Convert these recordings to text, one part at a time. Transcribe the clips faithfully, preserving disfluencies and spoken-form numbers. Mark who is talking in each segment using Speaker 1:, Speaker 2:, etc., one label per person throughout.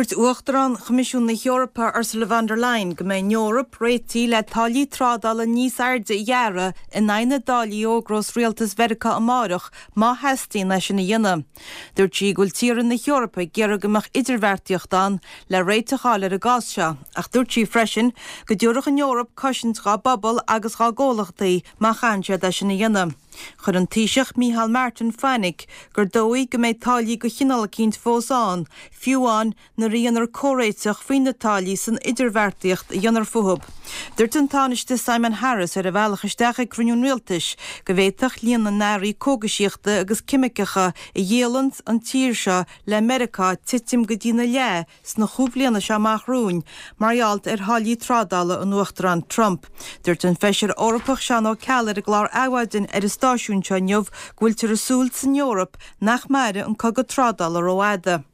Speaker 1: Dúirt uachtarán Comisiún na Eorpa Ursula von der Leyen go mbeidh Eorp réití le tailí trádal a níos airde dheara in naine dálaí ógros rialtas Mheiriceá Amárach má heastín leis na dhéine. Dúirt sí gúil tíre na Eorpa gearra gomach idirvertíochtán le réiteáil ar a gás seo, ach dúirt sí freisin go dúrach an Eorp cosint gá bobbal agus gá ggólachtaí má chainte leis na dhéine. Chur an tíiseach Micheál Martin Fannig gur dóigh go méid táillí go chinál cínt fósáin, fiúán na rianar córéiteach faoin na táillí san idirvertíocht dionar futhub. Dúirt an tánaiste Simon Harris ar a bhealachaisteach ag Cruinniú Rialtais go bhféadfadh líon na náirí cógasíochta agus cimiceacha i dhéalant an tír seo le Mheiriceá titim go dtí na le sna chúbliana seo amachrún, margheallt ar tháillí trádála an uachtarán Trump. Dúirt an feisir Eorpach Seán Ó Ceallair a glár áhaidein ar is stáisiún seo neamh gúil tar a súlt san Eorp nach maire an cogad trádal ar óáda.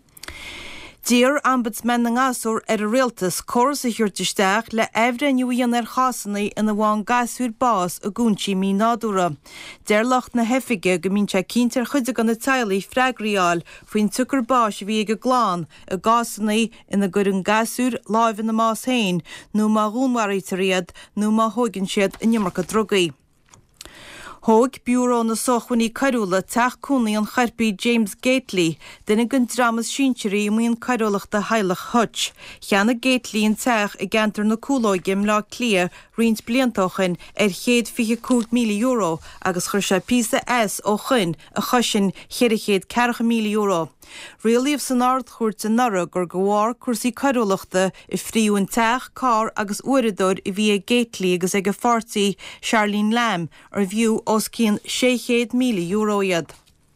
Speaker 1: Dír ombudsman na ngasúr ar a rialtas córas a thuirtisteach le éimhre nuaíon ar chasannaí ina bháin gasúr bás a gúntí mí nádúra. Deirlacht na heifige go mín se cíntar chuide gan na tailaí freagraíáil faoin tucar bás bhí go gláán a gasannaí ina gur an gasúr láimh na más hain nó má gúnmharí riad nó má thugann siad i nimmarcha drogaí. Thóg Búró na Sóchhainní Cairiúla teachcúnaí an charpaí James Gately duna gon dramas sínteirí íon cairiúlachta Heilech Hutch. Cheanna Gately an teach i gceantar na cúlóigim lá clia riont bliantochan ar chéad fiche cúd míle euro agus chuir sé písa S ó chuin a chosin chéad cearcha míle euro. Rialaíomh san ard chuirt an nara gur go bhfear cuasaí cairiúlachta i phríú an teach, cá agus uaireadóir i bhí a Gately agus ag a fortaí Charlene Lamb ar bhiú os cían seichéad míle euro iad.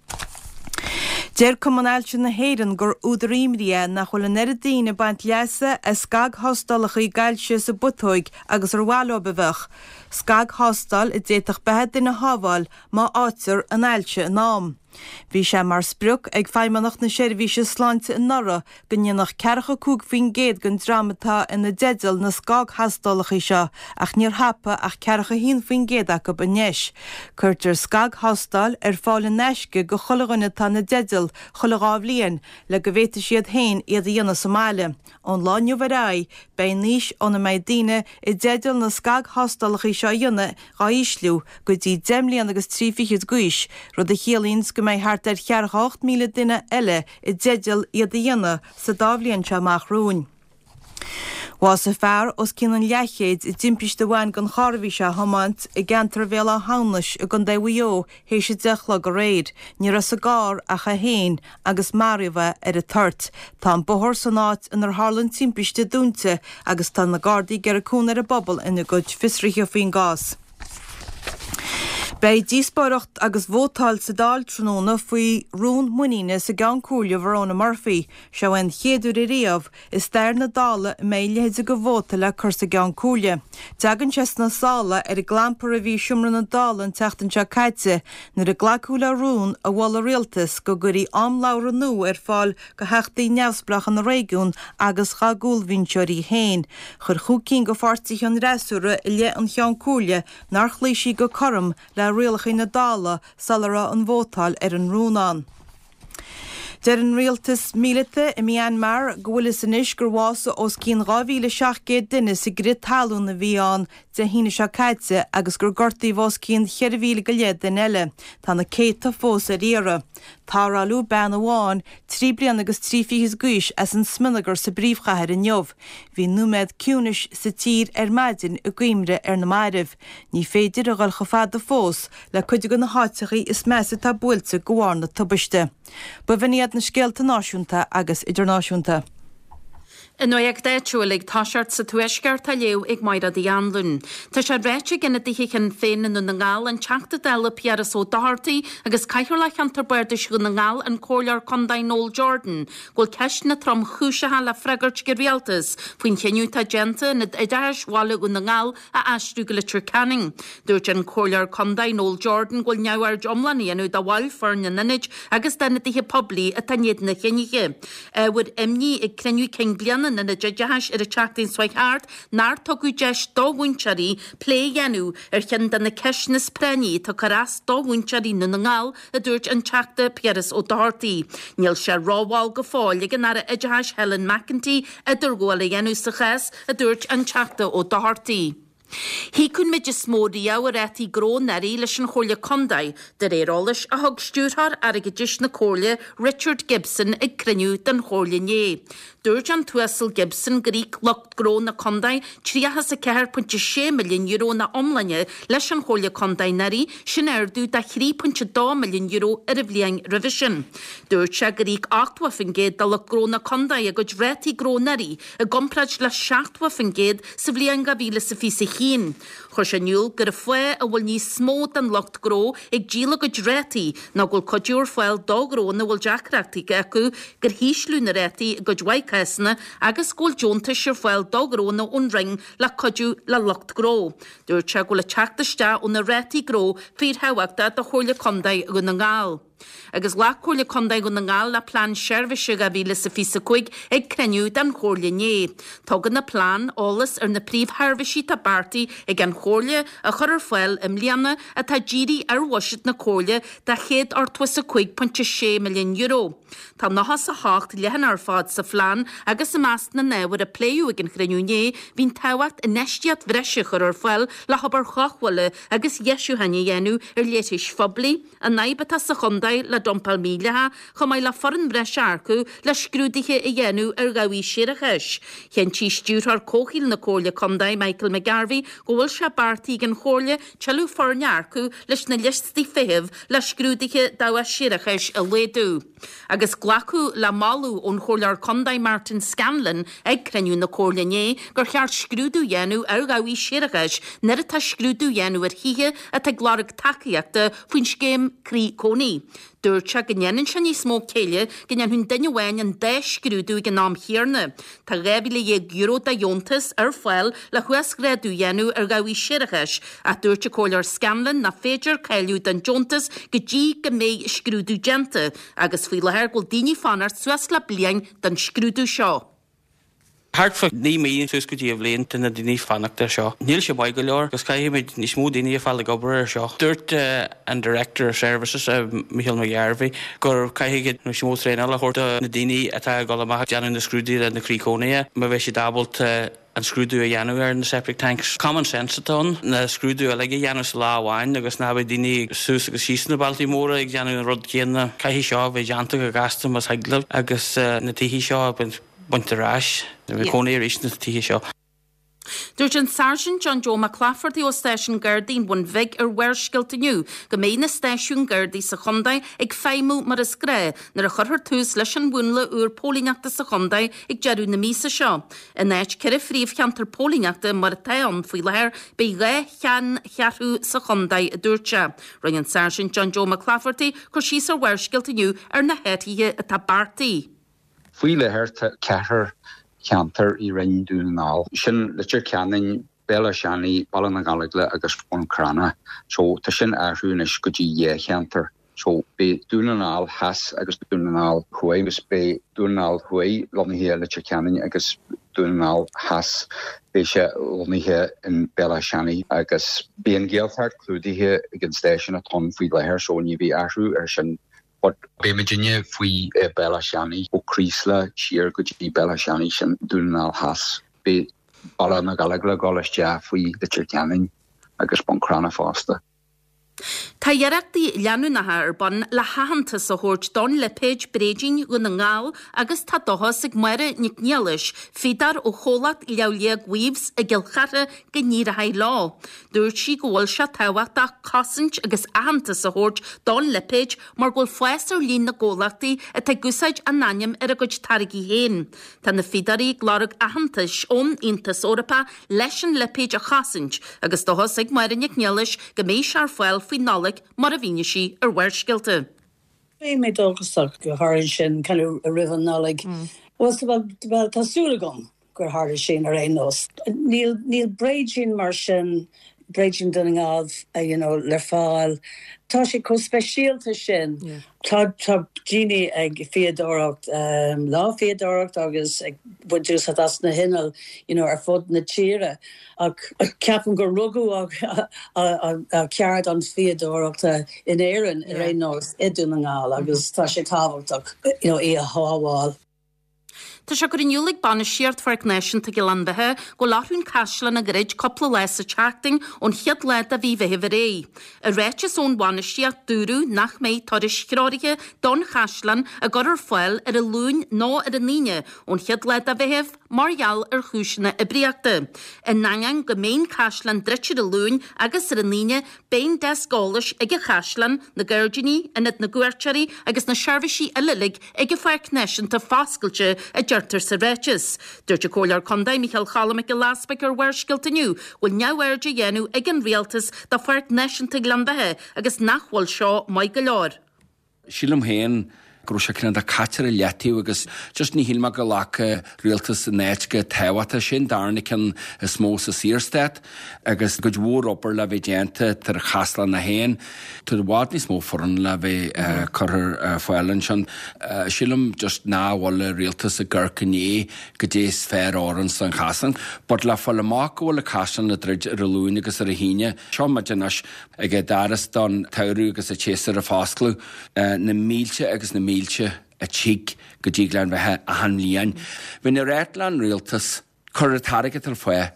Speaker 1: Deir cumanailte na héireann gur údaríimria nach chuil an eradíine baint leasa a scag hostálacha i gailse sa butóig agus ar bháiló bheith. Scag hostal i déitach behead in na hábháil má áitir an ailte an ám. Bhí sé mar spruc ag feimmeannach na seirbhíse sláinte in nara go nionach cearcha cúg faoin géad gon dramatá ina deidil na scag hastálacha seo ach níor hapa ach cearcha hín faoin géad acu banéis. Cuirtar scag hostal ar fáil in neisce go chulaganna tá na deidil chulagáh líon le go bhhéta siad hain iad a dhéana Somália. An láinniu bharráid bei níos óna méid daoine i deidil na scag hostálacha seo dhéana gá ísliú go dtí deimlíon agus trífichiid guis rud a chéalíonn go méid thart ar chearcha míle duine eile i deidil iad a dhéana sa dábhlíonn se amachrún. Was a fear os cin an leichéid i dimpiste bhain gan charbhí se hamant i gceantar bhéal a hánais a gan dahuió hééis sé dechla go réid, ní as a gár a cha héin agus maribh ar a tart. Tá bothir san áit inar hálann timpiste dúnta agus tá na gardaí gar a cún ar a bobbal ina gcuid fisrithe faoin gás. Bei díospóireacht agus bhótáil sa dáil tróna faoi rún muíine sa gan cúile Verona Murphy se bhain chéadú i riamh is stair na dála mé lehéide go bhóta le chur sa gan cúile. Deagann ses na sála ar a glampar a bhí siomra na dála an teachtain se caite nar a ghlacúla rún a bhla rialtas go gurí am lára nó ar fáil go heachtaí neamhsplach an réigiún agus chagúlhínseirí héin. Chur chucín go fartaí an réasúra i le an chean cúile nar chlísí go chom le rialach na dála salara an bhótáil ar an rúnán. Deir an rialtas mílite i Myanmar go bhfuil is inis gur bhása os cín rábhíle seachcéad duine sa grid talún na bhíán de híine se caite agus gur gortaí bhás cín cheirmhíle go léad den eile, tá na céta fós a riara. Tárálú ben amháin trí blian agus trífichas guis as an sminagur sa bríomhchathir in neamh. Bhí numéid ciúnis sa tír ar maidin a gcuimre ar na mairibh. Ní féidir a gáil chofád a fós le chuide go na háitechaí is measa tá buailte go bhharna tubaiste. Ba bhíad na scéalta náisiúnta agus idirnáisiúnta.
Speaker 2: In nuag déitúlaigh táseart sa tuaisceart a leo ag maira dí anlún. Tá sé réite gina dtíchan féin in na ngáil an teachta deile piaras ó dáirtaí agus caiithir le cheantar beirde go na ngáil an cólear Condain Noel Jordan ghfuil ceist na trom chúisithe le freigart go rialtas faoin cheanniuta genta na idirshála go na ngáil a aistrú go le Canning. Dúirt an cólear Condain Noel Jordan ghfuil neabhar domlaní anú dá bháil fear na niniid agus denna dtíthe poblí a tanéad na cheannige. Bhfuil imní ag creniu cin blian leanan na judgehash ar a chatting swaighart, nar togu jesh do winchari, play yanu, er chan dan na keshnis preni, to karas do winchari nunangal, a durch an chakta Pieris o Doherty. Nil se rawal gefáil ag an ara idjahas Helen McEntee, a durgwala yanu sachas, a durch an chakta o Doherty. Hí cún meid is smódi jau a réti gró neri leis an cholia condai, der érólis a hog stúrthar ar ag idis na cholia Richard Gibson ag criniú den cholia né. Dúrd an tuasal Gibson grík locht gró na condai tríachas a ceir punt sé milliún euro na omlanne leis an cholia condai neri sin erdú da three punt two milliún euro ar a bbliang revision. Dúrd se grík achtwa fingéad da locht gró na condai a gud réti gró neri a gomprad le seachtwa fingéad sa bbliang gabíle sa fi sa hín. Chos a niúl gur a fwe a bhfuil ní smód an locht gró ag díla go dréti na bhfuil codúr fweil dó gró na bhfuil jaacrachti acu gur híslú na réti go dwaicasna agus gúil jónta sir fweil dó gró na unring le codú le locht gró. Dúir te gúil a teachtaiste ó na réti gró fír heachta a chóirle condai go na ngáil. Agus lá chóirle condai go na ngáil le plán seirbhise a bhíle sa fisa chuig ag creniú den chóirle né. Tugan na plán ólas ar na príomhtharbhisí tá bartaí ag an chóirle a chur ar fáil im líana a tá ddírí ar wasit na chóirle de chéad ar tuasa chuig punt sé milliún euro. Tá nachas a hácht lehan ar fád sa phlean agus sa meas na néhar a pléú ag an chreniú né hín táhacht a neistiad bhreise chur ar fáil le habar chachhile agus jeisiú hanne dhéanú ar léitis fobli a naibata sa chundai le dompal míleha chum mai le foran breise arcu le scrúdiche i dhéanú ar gaí siirachis. Hén tí stúr ar cóchil na chóirle condai Michael McGarvey gohfuil se bartaí gan chóirle chalú forne arcu leis na listí fihih le scrúdiche dawa siirachis a léadú. Agus glacu le malú ón chóirlear condai Martin Scanlon ag creniú na chóirle né gur cheart scrúdú dhéanú ar gaí siirachis nar atá scrúdú dhéanú ar hithe a tá glárag takeíachta faoin scéim crí cóní. Dúirte gannn se ní smó céile gannn hunn duine bhhain an dé scrúdú gan nám hiarne. Tá réhile dhé euro da jóntas ar fáil le chuas gréadú dhéanú ar gaí siirachis a dúirte chóirlear Scanlon na féidir céiliú den jóntas go dtí go méid scrúdú genta agus faoi lethir ghfuil daoine fanart suas le bliain den scrúdú seo.
Speaker 3: Hartfa ní míon sus go díobh léon na daoine fannachta seo. Níl se baig go leor, gus caiimiid ní smó daoine fáil gobar seo. Dúirt an Director of Services Michael McGarvey gur caiigid nó smó tréna le chóirta na daoine atá go amach deanú na scrúdaí le na crícónaí, má bheith sé dabalt an scrúdú a dhéanú ar na septic tanks. Common sense atón na scrúdú a leige dhéanú sa láháin agus ná bheith daoine sús agus síos na Baltimóra ag dhéanú an rud céanna caithí seo bheith deanta go gastam mas heaglah agus na tíhí seo buntarás, bheith cónaí ar na tíhí seo.
Speaker 2: Dúirt an Sergeant John Joe McClafferty ó Station Gardaí bun bheith ar bhuirsciltaniu go mé na Station Gardaí sa chundaid ag féimú mar is gré nar a churthar tús leis an bhuinle úr pólingachta sa chundaid ag dearú na mísa seo. In éit ceir fríomh cheantar pólingachta mar a taon faoi lethir be ré chean chearú sa chundaid a dúirte. Roigh an Sergeant John Joe McClafferty chu síos ar bhuirsciltaniu ar na héitithe atá bartaí.
Speaker 4: Faoi lethir ceathar cheantar i rinn dúnaál. Sin letir ceannainn béla seanaí balla na galigla agus ón crana. So tá sin airthúnis go dtí dhé cheantar. So be dúnaál has agus dúnaál chué agus be dúnaál chué lonnaithe letir ceannainn agus dúnaál has bé sé lonnaithe in béla seanaí agus bíon géalthart clúdaithe ag an station atá faoi lethir so ní bhí airthú ar sin. But be Virginia fui e Bella Shani o Chrysler cheer go dtí Bella Shani sin dúnaál has be balla na galagla golas ja fui de Tircanin agus bon crana fásta.
Speaker 2: Tá dhearachtaí leanúnathe ar bun le hahananta sa chóirt don le péid bréidín go na ngáil agus tá dothas ag muire nicnéalis fidar ó cholacht leabhlia guibhs a gilchara go níor a haid lá. Dúirt sí go bhfuil se táhacht a cosint agus ahananta sa chóirt don le péid mar ghfuil foiestar lín na ggólachtaí a tá gúsáid a naim ar a gcuid targaí héin. Tá na fidarí glárag ahanantais ón Iontas Eorpa leis an le péid a chosint agus dothas ag muire nicnéalis go méid sear foiil fao nálaigh mar a bhíne sí ar bhuirscillte.
Speaker 5: Bé mé dulgasach go háir sin kind a rihan nálaigh was bhil tásúla gom gur háir sin ar é nós. Níl bréid sin mar sin Bridging dun of, uh, you know, le fáil. Tá sé có speisialta sin. Tá tá Jeannie ag fiadóracht, um, lá fiadóracht agus ag budús hat as na hinnel, you know, ar fod na tíre. Ag ceapan go rugú ag a ceart an fiadóracht in éireann i ré nós idún an gáil agus tá sé táhachtach, you know, í a háháil.
Speaker 2: Tá se gur inúlig banna siart for Nation te Gilandathe go láthún casla na grid coppla leis a charting ón chiad leid a bhí bheith ré. A réitis ón banna siart dúrú nach méid toris chráige don chaslan a gur ar foiil ar a lún nó ar a níine ón chiad leid a bheith margheall ar chúisina i bríachta. In nangan go main caslan drittir a lún agus ar a níine bein des gális ag a chaslan na Gurdiní in na Guircharí agus na Servicí a lilig ag a First Nation ta fáscailte a Jartar sa réitis. Dúirte cólar condaid Michael Chalamach a láspaig ar bhairskilta nniu, bhfuil neabhairde dhéanú ag an rialtas da First Nation te Gilandathe agus nachhfuil seo mai go leor.
Speaker 6: Sílam héin gro se cinna catar a letíú agus just ní hílma go lecha rialtas néitge táhata sin darna cin smó sa Sírstead agus go dhúr opair le bheith déanta tar chasla na héin tu bhád ní smó foran le bheith chuir foilan sin sílam just náhfuil rialtas a ggurcané go dééis fér áran san chasan, bud le foiil amach bhfuil a casan na drid ar a lún agus ar a híine seo maidinas ag a daras don tairú agus a chéasar a fásclú na mílte agus na mílte a tíig go ddíglein bheitthe a hanlíon. Bhín a réitlan rialtas chur a tarige tar foié.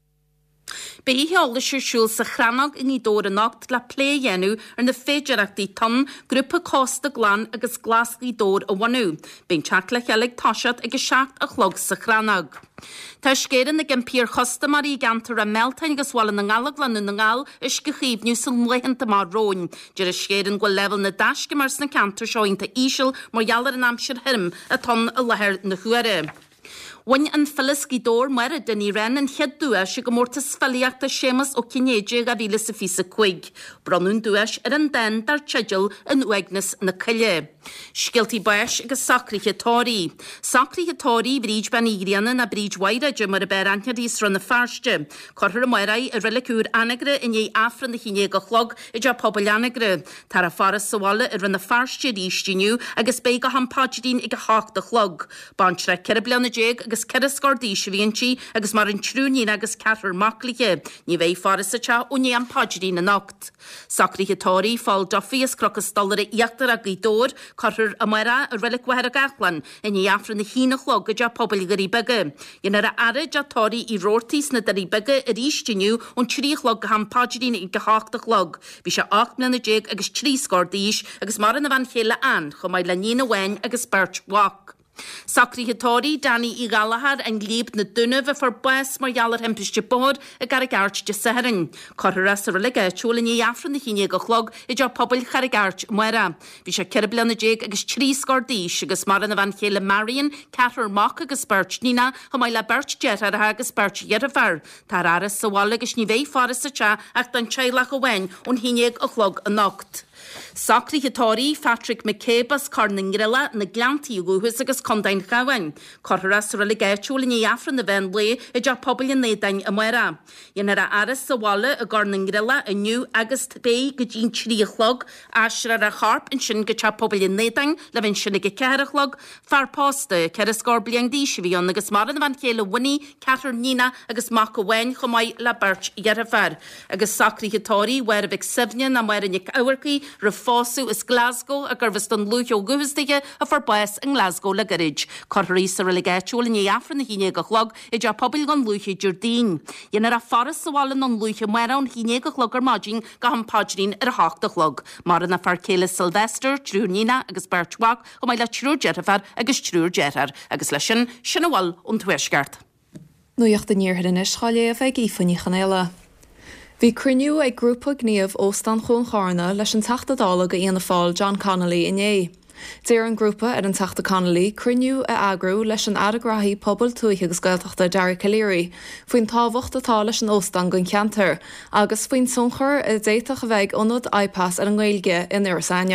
Speaker 2: Bé heála siúil sa chranag in í dóra nacht le plé dhéanú ar na féidirachtaí tan grúpa Costa Glan agus glasgaí dór a bhainú. Bín teach le chealaigh táisiad agus seacht a chlog sa chranag. Tá scéireann na gimpíor chosta marí gantar a meltain agus bhla na ngalag lanú na ngáil is go chiomhniú san mléhananta mar róin. Deir is scéireann go level na dasce mar na cantar seointa ísisiil mar geallar an amsir hirm a tan a lethir na chuire. Wain an Phyllisky dór mar a dynnu ren yn chiad dwys y gymortas ffaliacht a seamas o cyniedig a filis y ffys y cwig. Bronwn dwys ar yn den dar tsidil yn wegnes na cylle. Sgilti baish ag a sacri hitori. Sacri hitori bridge ban igrianan a bridge waira jym ar y beranthiad is rhan y farste. Corhyr y moerai y relicwr anagre yn ei afran y chinig o chlog y ja pobl anagre. Tar a faras sawala y rhan y farste ristiniw agos beig o hampadjidin ag a hach da chlog. Banchra cerblan y jeg agus ceras gordíis víonntí agus mar an trúnín agus ceatar macliche, ní bheith faras atá ó ní an padín na nacht. Sacríthetóí fáil dofias crocas dollar iachtar a gídór, carthir a mara a relic wahar a gachlan, in í afran na hína chlog a pobl garí bege. Inar a arid a tóí i rórtís na darí bege a rístiniu ón trí chlog a han padín i gohachta chlog. Bhí se acht mlíana jeg agus trí scordíis agus mar an a van chéile an, chum mai le nína wein agus bert wach. Sacríthetóí Danny i Galahad an glíb na dunah a for bes mar jalar hempiste bod a gar a gart de seharin. Corras a relige tjolin i afran na híine go chlog i jo pobl char a gart mwera. Vi se cerblan na jeg agus trí scordíis agus mar an a van chéile Marion, Catar Mock agus Birch Nina ha mai le Birch Jet ar agus Birch Yerafar. Tar aras sa wall agus ní vei faras a cha ach dan chailach a wen on híine a chlog a nocht. Sacríthetóí Patrick McCabas Carningrilla na glantíí gúhus agus condain chahain. Corras religéitiúil ní afran na bhein le i d pobl in nédain a mura. Inar a aras sa walla a Garningrilla a nniu agus bé go dín tríchlog asra a charp in sin go pobl in nédain le bhín sinna go ceirichlog farpásta ceir a scorbliang díisihíon agus mar an van chéile winní Catar Nina agus mac a bhain chomáid le Birch Yerafar. Agus Sacríthetóí war a bheith sibnean a mar in nic áharcaí Fósú is Glasgow a gurfas don lúthio guhustige a for bes in Glasgow le garid. Corrí sa religéitiúil in afran na híine go chlog i d pobl gan lúthio Jordín. Inar a faras sa wall an lúthio mera an híine go chlog ar mágin go han padín ar hachta chlog. Mar an a farcéile Sylvester, Trúnína agus Birchwach go mai le trúr Jetafar agus trúr Jetar agus lei sin sinna wall ón tuaisgart.
Speaker 7: Nuocht a níorthar in ischaile a bheith ífaní chanéile. Bhí cruniú ag grúpa gníomh óstan chun chána leis an tachtadála go íana fáil John Connolly iné. Déir an grúpa ar an tachta Connolly cruniú a agrú leis an adagraí pobl tuaithe agus gailteachta Derek Caléirí, faoin táhacht atá leis an óstan gon ceantar, agus faoin sonchar a déiteach a bheith ionad iPass ar an ghailge in Iorsaneach.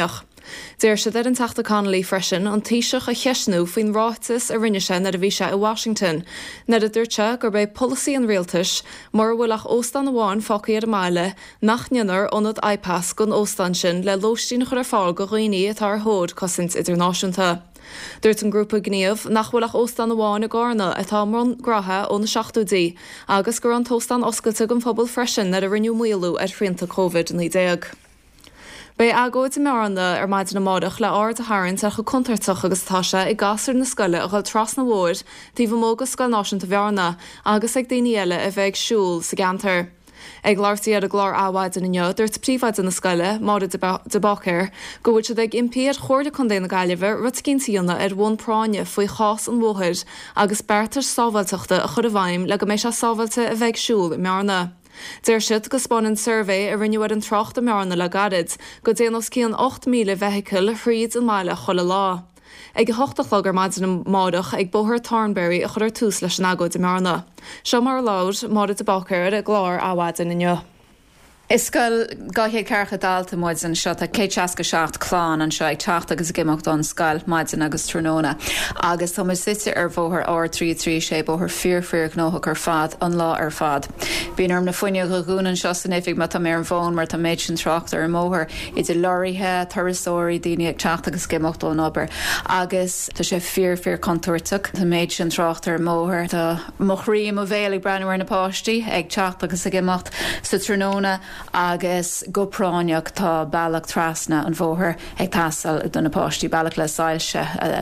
Speaker 7: Déir se an tata Connolly freisin an tíiseach a cheisnú faoin rátas a rinne sin ar a bhí se i Washington. Na a dúirte gur beidh policy an réaltas mar bhfuilach óstan amháin focaí ar máile nach neanar ónad iPass gon óstan sin le lóistín chur fáil go roioine atá ar thód cosint idirnáisiúnta. Dúirt an grúpa gníomh nach bhfuilach óstan amháin a gána atá mar gratha ó na seachtúdaí, agus gur an tóstan oscailte an phobal freisin ar a rinneú muilú ar frianta COVID nineteen. Bei agóid i meranna ar maidin na mádach le áir a harann a chu contartach agus táise i gasar na scoile a chuil tras na bhór tí bh mógus scoil náisiúnta bhearna agus ag daoine eile a bheith siúil sa gantar. Ag láirtaí ar a glár áhaid in neo dúirt príomhaid in na scoile máda de bachir go bhfuil se ag impéad chuirde chun déana gaiileheh rud cinntíonna ar bhn práine faoi chás an bmhthir agus beartar sábhailteachta a chud a bhaim le go mééis se sábhailte a bheith siúil i mearna. Déir siad go spáin an survé a rinneúir an trocht a mearna le garid go déanaos cían ácht míle vehicle chríd an máile chola lá. Ag hochtach gur maidin an mádach ag bóthir Thornberry a chuir tús leis an agóid i mearna. Seo mar láir máda de bachir a glár áhaid in neo.
Speaker 8: Is sscoil gaithé cecha dalta muid an seo a cé teasca seacht chláán an seo ag teach agus gimocht don scail maidin agus tróna. Agus tá site ar bmhthir á trí trí sé bóthir fearfir gnóthach ar fad an lá ar fad. Bhíon arm na foiine go gúnan seo san éfik mat mé an bhin mar tá méid sin trocht ar móthir idir loirithe tarasóirí daine ag teach agus gimocht don obair. Agus tá sé fearfir contúirteach tá méid sin trocht ar móthir tá mochríim a bhélig breanúir na páistí ag teach agus a gimocht sa tróna agus go práineach tá bailach trasna an bmhthir ag tasal donna páistí bailach le sáilse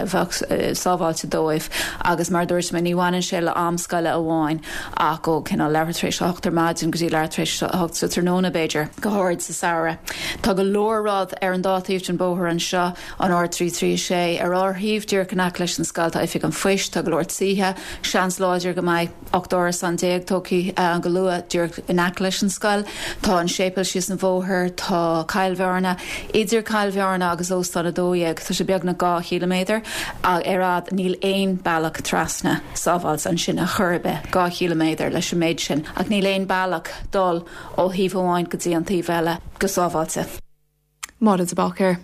Speaker 8: sábháilte dóibh agus mar dúirt me níhhainn sé le amscoile a bháin ach go cinna leirtrééis achtar maidin go dtí leirtrééis hocht sa tróna Beiidir go háirid sa saora. Tá go lórrád ar an dátaíocht an bóthir an seo an á trí trí sé ar áthíomh dúr cannach leis an scailta ifig an foiist tá go leir títhe seans láidir go mbeidh ocht áras an déag tócaí an go lua dúr inach leis an scail. Tá an sépal sios na bmhthir tá cailbhearna idir cailbhearna agus óstáil a dóíag tá sé beag na gá kilométer a arad níl éon bailach trasna sábháils an sin a churbe gá kilométer leis sem méid sin ach níl éon bailach dul ó híomh amháin go dtí an taobh eile go sábháilte.
Speaker 7: Máda de bachir.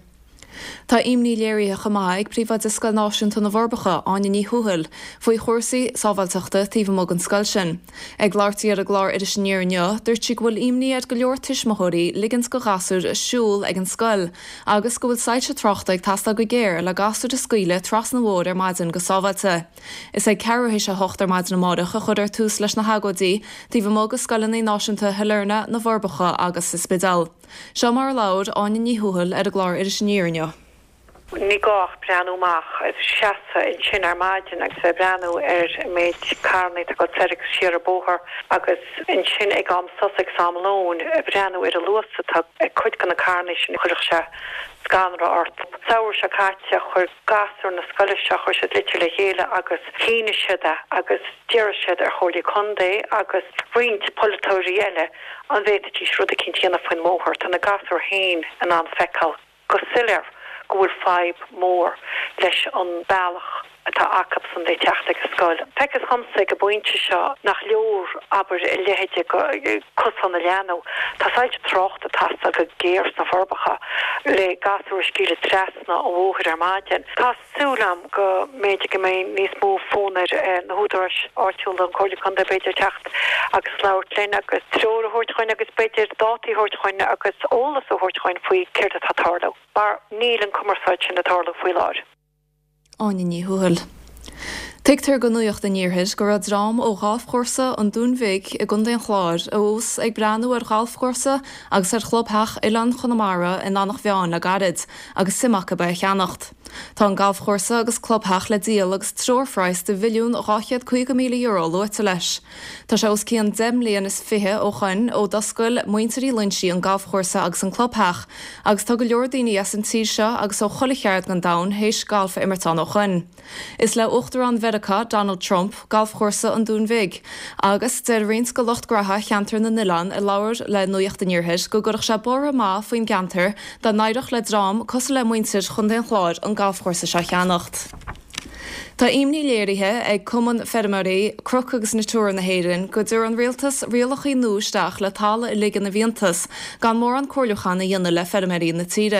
Speaker 7: Tá imní léirithe chamáid príomhaid is scoil náisiúnta na bharbacha aine ní thuúil faoi chósaí sábhailteachta tíomh mó an scoil sin. Ag láirtaí ar a glár idir sinníar neo, dúirt si bhfuil imníad go leor tuismothirí ligans go gasúr a siúil ag an scoil, agus go bhfuil saite trochta ag tasta go géir le gasú de scuile tras na bhór ar maidin go sábhailte. Is ag ceirthééis a hocht ar maidin na mádacha chud ar tús leis na hagódaí tíomh mó go scoilenaí náisiúnta heilena na bharbacha agus is spidal. Seo mar láir aine ní thuúil ar a glár idir sinníar neo.
Speaker 9: Ní gách breanúach is seasa in sin ar maidin agus sé breanú ar méid carnaí a go ferric siar a bóthir agus in sin ag am Sussex Samlón a breanú ar a luasa tá ag chuid gan na carnaí sin chuireach se scanra ort. Saoir se caite chuir gasúr na scoile se chuir se litir le chéile agus chéine siide agus dear siid ar chóirlaí condé agus roint polytóirí eile an bhéitetí srúda cintíanana faoin móthir tá na gasúr hain an an feicáil go silir go bhfuil feib mór leis an bailach atá acap san dé teachta go scoil. Feicas chumsa go buinte seo nach leor aber i lehéide go cos an na leanú. Tá sáilte trocht a tasta go géirs na bharbacha le gasúir scíle tresna ó bhóthir ar maidin. Tá súlam go méide go mé níos mó fónar na húdairs áitiúil an cóirlaí chun de beidir techt agus leabhart linn agus tróir a thuirtchain agus beidir dátaí thuirtchain agus ólas a thuirtchain faoi céir a tátarló. Bar níl an cumarsáid sin na tarló faoi láir.
Speaker 7: Áine ní thuúil. Teictar go nuocht den níorthis go raibh drám ó ghálfchórsa an dúnmhic i gcunda an chláir a ús ag breanú ar ghálfchórsa agus ar chlubtheach Oileán Chonamara in annach bheáin le garid agus simach be cheannacht. Tá an ghálfchórsa agus chlubtheach le díal agus trórfreis de bhiliún ráchiad chuig míle euro luite leis. Tá sé os cían demlíon is fithe ó chuin ó dascail muinteí linsí an ghálfchórsa agus an chlubtheach agus tá go leor daoine as an tí seo agus ó cholacheart gan dam hééis gáalfa imirtán ó chuin. Is le uachtar an Verica Donald Trump gáalfchórsa an dúnmhic agus de rins go locht gratha cheantar na Nilán i láir le nuocht den níorthis go gurach se bor má faoin gantar dá naireach le drám cos le muintir chun den chláir an gáalfchórsa se cheannacht. Tá imní léirithe ag cuman fermarí croch agus na túr na héirann go dúr an rialtas rialachí núisteach le talla i ligan na bhíontas gan mór an cóirleachán na dhéanana le fermarí na tíre.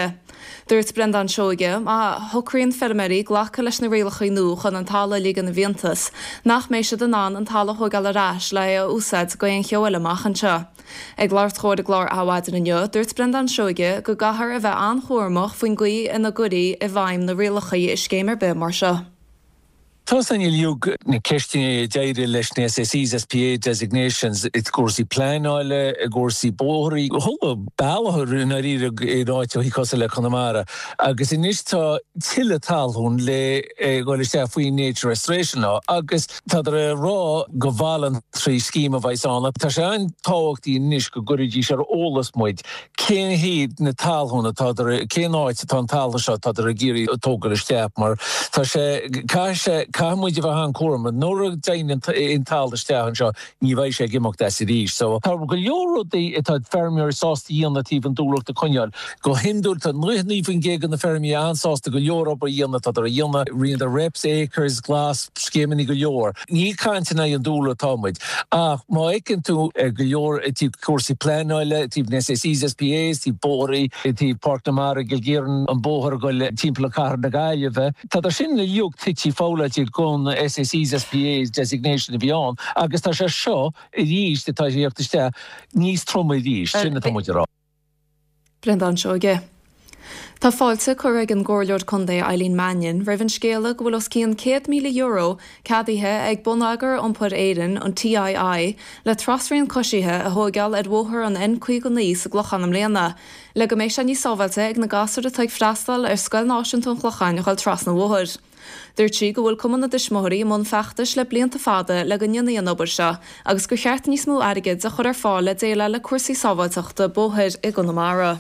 Speaker 7: Dúirt Brendan Seoige a thucraíonn ferméí ghlacha leis na rialachaí nó chun an talla lígan na bhiontas, nach mééis se den an an talla thugáil aráis le úsáid go on cheolalamach an seo. Ag láir chóir a glár áhaidir na dúirt Brendan Seoige go gahar a bheith anchúirmach faoin gaí ina godaí i bhaim na rialachaí is céimar be mar seo.
Speaker 10: Tás an liúg na ceistine deire leis na S S Es S P A designations it gúrsaí plánáile, a gúrsaí bóthaí, thula bailthir in ríre i ráite hí cosa le Connemara. Agus inis tá tiile talún le gáil sé faoin Nature Restoration Law, agus tá a rá go bhhalan trí scíma bhaidsána. Tá sé an táhachttaí inis go guridí sé ólas muid. Cén híad na talúna tá cén áit tá an talha seo tá a géirí tógal isteap mar tá sé caiise Cá muid bh an cuam, nóair dain in tal isteach seo ní bhaid sé gimach de sa ríis. So tá go leorúdaí itá fermiúir sásta íonna tíh an dúlacht a coineal. Go hinúirt an nuithníomhann géig an na fermií ansásta go leor op a íonna tá ar a íonna rion a reps, acres, glas, scémaní go leor. Ní caiintina an dúla támuid. Ach má écinn tú go leor tí cuasaí plánáile, tí S S Es S P As, tí bóirí, tí Parc na Mara gilgéireann an bóthar go le timppla car na gaile bheith. Tá ar sin le liúg tití fála gon S S Es S P A's designation beyond, agus tá sé seo i ríis de tá séochtiste níos troma i ríis, sinna tá muid rá.
Speaker 7: Brendan Seoige. Tá fáilte chu ag an ggóirleoir chundé Eileen Mannion, raibhann scéala go bhfuil os cían céad míle euro cadaithe ag bunagar an pud éireann an T I I le trasraíon cosisithe a thógáil ar bhóthar an in chuig go níos a glochanam léana. Le go mééis se ní sábhailte ag na gasar a teag freastal ar scoil náisiúnta chlochain chuil tras na bhóthar. Dúirt si go bhfuil cumanna de smóirí món feachtas le blianta fada le go nneanaí an obair se, agus go cheart níos mó airgid a chur ar fáil le déile le cuasaí sábhailteachta bóthir i Connemara.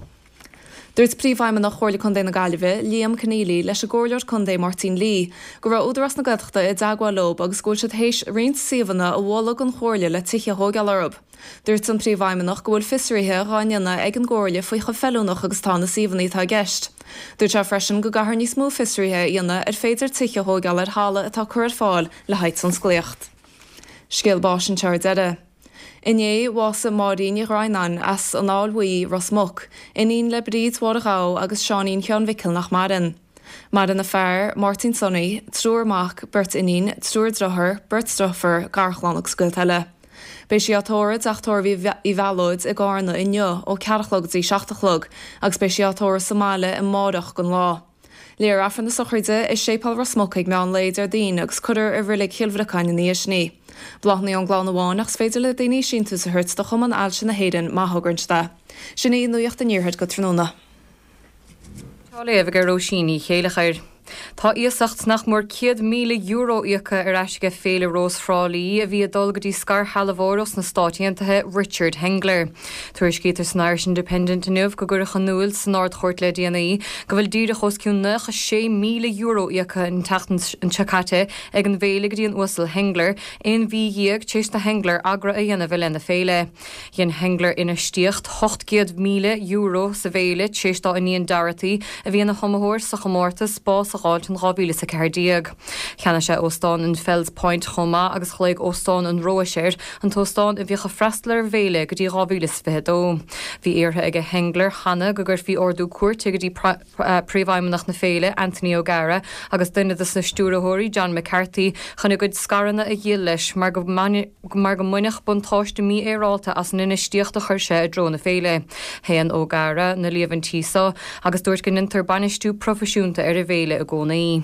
Speaker 7: Dúirt príomhhaimime nach chóirla chundé na Gaillimhe, Liam Keneally leis a ggóirleoir chundé Martin Lee, go raibh údarras na gcuideachta i dagua lob agus gúil siad hééis riont siomhanna a bhla an chóirla le tuiche thógáil orb. Dúirt an príomhhaimime nach go bhfuil fisarithe ráineanna ag an ggóirla faoi cho fellúnach agus tá na siomhannaí tá gceist. Dúirt se freisin go gahar níos mó fisarithe ionna ar féidir tuiche thógáil ar hála atá chuir fáil le haid san scléocht. Scéalbáis an teir deire. Iné was a mádaín i Rainan as an áilhuaí Rosmuc, iníon le bríd Warragá agus seanín chean Vicil nach Marin. Marin na fearr, Martin Sonny, trúrmach, Bert inín, trúr drothar, Bert Stroffer, garchlánach scoilteile. Bei si atóra achtóir i bhelóid i gána inneo ó cearachlog dí seachtachlog, agus bei si atóra Somáile i mádach gon lá. Léir afran na sochirde is sépal Rosmuc ag meán léid ar daoine agus chuidir a bhrilig chiilbhracain in níos ní. Blachnaí an gláán amháin ach féidir le daoine síntas a thuirt do chuman ailse na héireann maithagairnte. Sinna í nuocht an níorthaid go tróna.
Speaker 11: Tá léamh gur róisíní chéalachair. Tá íosacht nach mór céad míle euro íocha ar eisige féle rós frálaí a bhí dul go dtí scar halahóras na stáitiantathe Richard Hengler. Tuairis cétar san Irish Independent nuamh go gurach an núil san áard chóirt le D N I go bhfuil díra chosciúna a sé míle euro íocha in tatan an Chacate ag an bhéile go dtí an uasal Hengler in bhí dhéag tééis na Hengler agra a dhéanamh lena féile. Dhéan Hengler ina stíocht ocht míle euro sa bhéile tééis dá iníon darataí a bhí na chomahóir sa chomórtas bás gáil an rábíle sa cardíag. Cheanna sé óstán in Fells Point chomá agus chléig óstán an Roiséir an tóstán a bhícha freistlar bhéile go dtí rábíle fedó. Bhí éartha ag a Hengler Hanna go gur bhí ordú cuairt go dtí príomhhaimimeach na féile Anthony O'Gara agus duine is na stúrathirí John McCarthy chuna go scaranna a dhéal leis mar go mar go muineach buntáiste mí éráta as an inistíocht a chuir sé a drona féile. Héan O'Gara na líomhann tísa agus dúirt go nintar banistú profisiúnta ar a bhéile a gcónaí.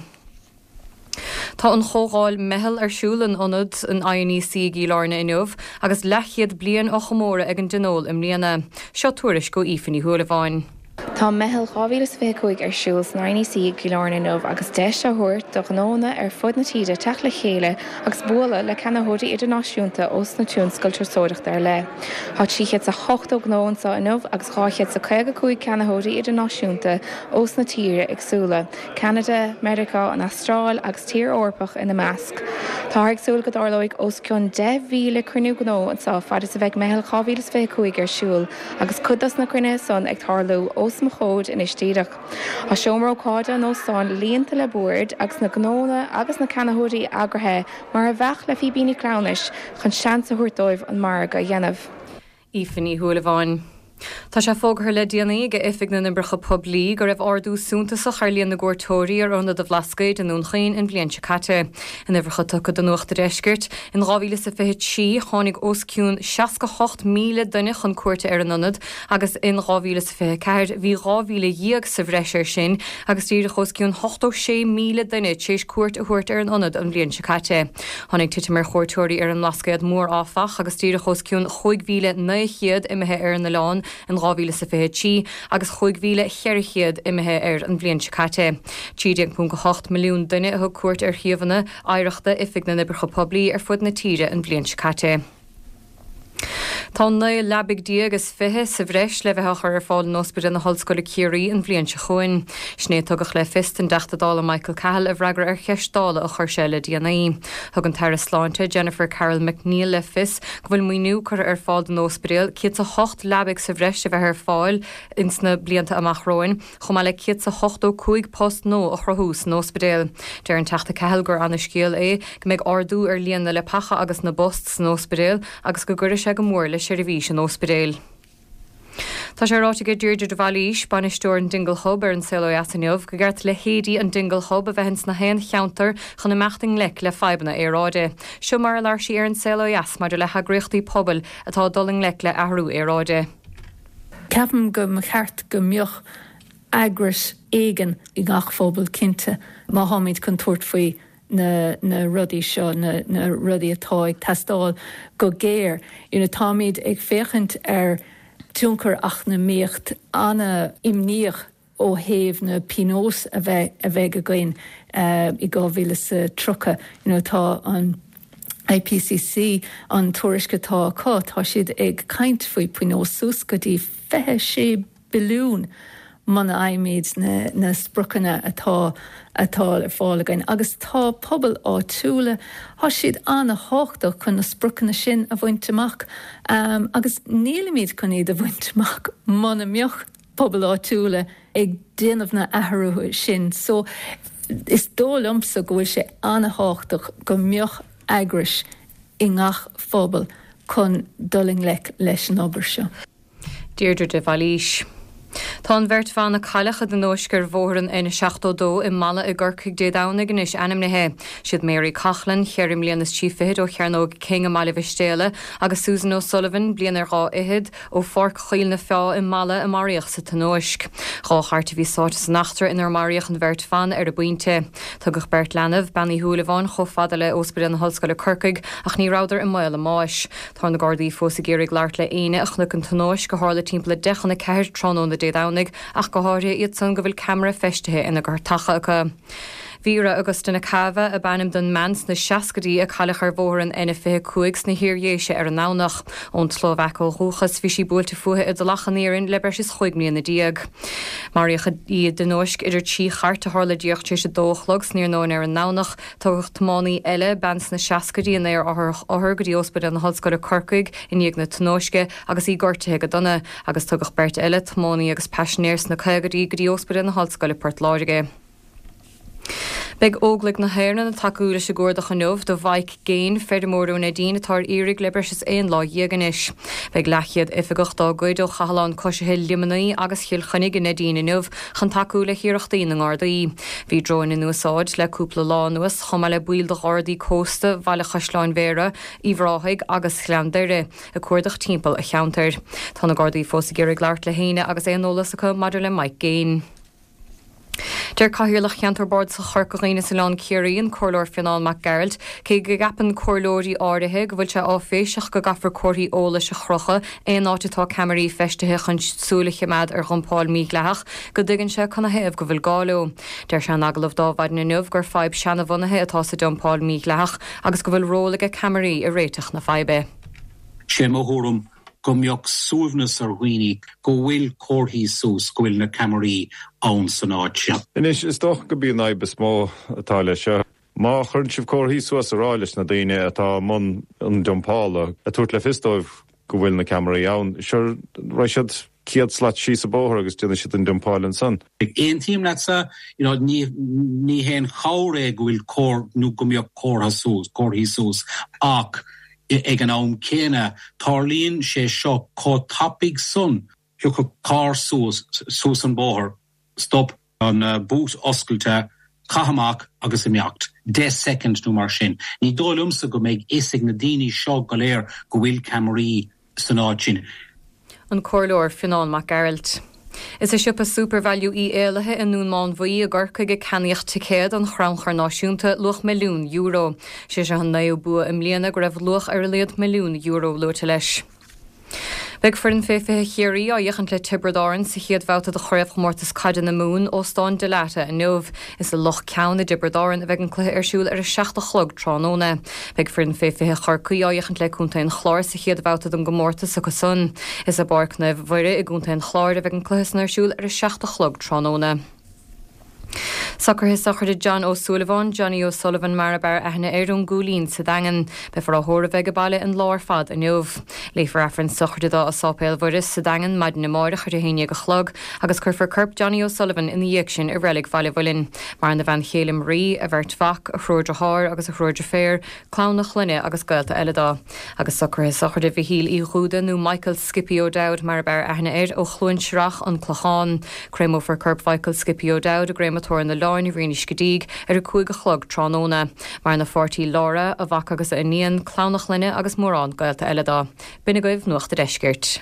Speaker 11: Tá an chógáil mehel arsúlan onad an I N E C í lána inmh agus lechiad blian ó chomóra ag an denól im líana. Seo tuairis go ífaní thualamháin.
Speaker 12: Tá mehel rábhílas fécuig ar siúls na I N E C go lána inmh agus deis a thuirt do gnóna ar fud na tíide teach le chéile agus bula le cenathirí idirnáisiúnta os na túnscoiltear sóireachta ar le. Tá tíchead sa hocht ó gnóin sa inmh agus cháchead sa chuige chuig cenathirí idirnáisiúnta os na tíre agsúla, Canada, America, an Astráil agus tír orpach ina measc. Tá agsúla go dárlóigh os ciún de mhíle cruniú gnó an sa fad is a bheith mehel rábhílas fécuig ar siúl agus chudas na crunne son ag tarlú os ma chód in istíireach. A seomró cáda nó sáin líonta le búird agus na gnóna agus na cenathirí agrathe mar a bheith le fibíní clownis chun seansa thuirtóibh an marga dhéanamh.
Speaker 11: Ífaní thualamháin. Tá sé fógur le déanaí go ifig na nimbricha poblí go raibh ardú súntaach ar líon na gcuirtóirí ar ionad a bhlascaid an únchain in bblion Chicate. In nimbricha tucha den nuachta reisgirt in ráhíle sa fihead sí tháinig osciún seaca míle duine chun cuairte ar an ionad agus in ráhíle sa fihead ceir bhí ráhíle díag sa bhreisir sin agus tíir osciún ochtó sé míle duine tééis cuairt a thuirt ar an ionad an bblion Chicate. Tháinig tiitimar chóirtóirí ar an lascaid mór áfach agus tíir osciún chuig míle nachiad imethe ar an na lán an ráhíle sa fihead sí agus chuig míle cheirichéad imethe ar an bblion Chicate. Tíideag pún go ocht milliún duine a thug cuairt ar chiamhanna áireachta ifig na nimbricha poblí ar fud na tíre an bblion Chicate. Tá na labig dí agus fithe sa bhreis le bheith ar fáil an ospid in na hallscoile Ciarí an bblion se chuin. Snéadtugach le fist an deachtadála Michael Cahill a bhreagar ar cheistála a chuir sé le D N A. Thug an Tara Sláinte Jennifer Carroll McNeil le fis go bhfuil muoinú chur ar fáil an ospidéal ciad a hocht labig sa bhreis a bheith ar fáil ins na blianta amachróin chum le ciad a hochtó cuaig post nó a chrothús an ospidéal. Deir an teachta Cahill gur anna scéal é go méid ardú ar líonna le pacha agus na bosts an ospidéal agus go gcuir sé go mór le seirbhís an ospidéal. Tá sé ráige dúidir do bhhailís Bainisteoir an Dingle Hub ar an Saoil Easaniuh go gceart le héadí an Dingle Hub a bheithens na héan cheantar chun na meachting le le febanna éráide. Seo mar leir sí ar an Saoil Eas mar le hagraíochtaí pobl atá doling le le ahrú éráide.
Speaker 13: Ceapan go mo cheart go mioch agras éigen i gach fóbal cinnte má háid chun tuairt faoi na, na rudí seo na, na rudí atá ag testáil go géir. Ina táid ag féchant ar túncar ach na méocht anna imníoch ó héamh na pinós a bheith a bheith go gcuin uh, i gábhíle sa trucha. You know, tá an I P C C an tuairisce tá cá tá siad ag caint faoi pinós sús go dtí fethe sé bilún mana aimimiid na, na sprucanna atá atá ar fáil again. Agus tá pobl á túla há siad anna háchtach chun na sprucanna sin a bhainteach um, agus nílamíid chun iad a bhainteach mana mioch pobl á túla ag déanamh na athruú sin. So is dólamsa go bhfuil sé anna háchtach go mioch agris i ngach fóbal chun doling le leis an obair seo.
Speaker 11: Deirdre de Bhhailís. Tá an bhirt fanna caiilecha den nóisgur bhóran ina seachtó i mala i ggurcaigh dédána gnis animnathe. Siad Mary Cachlan, Cherim Líanas Chiafiid ó Chearnóg King a Mala Bhistéile agus Susan O'Sullivan blian ar rá ihid ó forc chuil na fá i mala a maríoch sa tanóisc. Rá charta bhí sáta san nachtar inar maríoch an bhirt fan ar a buinte. Tugach Bert Lenah, Benny Húlaháin cho fada le ospidéal na hallscoile Corcaigh ach ní ráidir i mile máis. Tá na Gardaí fós a géirigh leart le aine ach na an tanóisc go hála timpla dechanna ceir trónó na dédánig ach go háirithe iad san go bhfuil camera feistethe ina gur tacha acu. Víra agus duna cabha a bannim don mans na seacadí a chailech ar bhóran ina fé cuaigs na hiríéise ar an nánach ón Slovaco ruchas bhí sí búilte fuithe i do lachanéirin le breis is chuig mlíana na diaag. Mariacha iad den nóisc idir tí chart a hála díocht sé dóchlogs níor nó ar an nánach tugacht mánaí eile bans na seacadí in éar áthir go dtí ospidéal na hallscoile Corcaigh in níag na tonóisce agus í gortathe go donna agus tugach Bert eile mánaí agus passionéirs na chuigedaí go dtí ospidéal na hallscoile Port Láirge. Beg óglaigh na hairna na takeúla se gúirda chanmh do bhaid géin feidirmórú na dín atá írig le breis éon lá dhéaganis. Beg lechiad ifigecht dágóid ó chaáin cosisithe limannaí agus chiil chunig in na dína nuh chan takeúla hiíochttaí na ngádaí. Bhí droin in nuasáid le cúpla lá nuas chuma le buil de gádaí cósta bhaile chaisleáin mhéra íhráthaigh agus chleandeire a cuairdach timpeall a cheantar. Tá na Gardaí fós a géirigh leart le héine agus éonolalas acu maidir le maic géin. Deir caihirirlach cheantar sa chorcaína sa lán Ciarí an chorlóir Fionnán Mac Gerald cé go gapan chorlóirí áirithe go bhfuil se á féiseach go gafar cuairí óla se chrocha éon áitetá camarí feistethe chun súlacha mead ar chumpáil mígleach go dtuigann se chuna heamh go bhfuil gáú. Deir se agalah dábhaid na nuh gur fáib seanna bhunathe atá sa dompáil mígleach agus go bhfuil rólaige camarí a réiteach na feibe.
Speaker 14: Sé móthúm go mbeadh suaimhnas ar dhaoine go bhfuil cóirthaí sús go bhfuil na camarí ann san áit seo.
Speaker 15: Inis is doch go bíon naib smó atá lei seo. Má chun sibh cóirthaí suas ará leis na daoine atá man an Dumpála a tuairt le fistóibh go bhfuil na camarí ann. Seir ra siad ciad slaat sí sa bóthir agus duna siad an Dumpálan san.
Speaker 14: Éon tíim le sa ní héon chairé go bhfuil cór nó go mbeadh cóirtha sús, cóirthaí sús ach ag an am céine tarlíonn sé seo có tapig sun you could car sos sos an bóthir stop an uh, bút oscailte chahamach agus imiocht. De second nó mar sin. Ní dóilumsa go méid isig na daoine seo go léir go bhfuil Camaraí san áid sin.
Speaker 11: An cóirleoir Fionnán Mac Gerald. Is a sipa supervalú í éilethe in nún máin bhuí a ggurcha go ceníocht ticéad an chranchar náisiúnta luch milliún euro. sé se an naú bua im líana go raibh luch ar léad milliún euro luirte leis. Beg for an féfithe chéirí á dhéchan le tibredáin sa chiad bheta de choirh mórtas caidan na mún ó stáin de leata a nómh is a loch ceann na dibredáin a bheith an cluthe arsúil ar a seachta chlog tránóna. Beg for an féfithe charcaí á dhéchan le cúntain chláir sa chiad bheta an gomórtas a go sun. Is a barcna bhhaire i gúntain chláir a bheith an cluthe arsúil ar a seachta chlog tránóna. Soccer his soccer de John O'Sullivan, Johnny O'Sullivan Marabar ahna erún gúlín sa dagan be for a hóra vega baile an lár fad a neomh. Leifar afran soccer de da a sopéil voris sa dagan maid na máire chuir a héine go chlog agus curfar curp Johnny O'Sullivan in the action a relic valley volin. Mar na van chélim rí a vert fach a chrója hár agus a chrója fér, clown na chlunne agus gailta eile da. Agus soccer his soccer de vihíl i rúda nú Michael Skippy O'Dowd Marabar ahna er ó chlún srach an clachán. Crémo for curp Michael Skippy O'Dowd a grématór in the láin i rínis godíg ar a cúig a chlog tránóna. Mar na fortí lára a bhac agus a iníon clánach linne agus mórrán gailta eile da. Bina goibh nuachta deisgirt.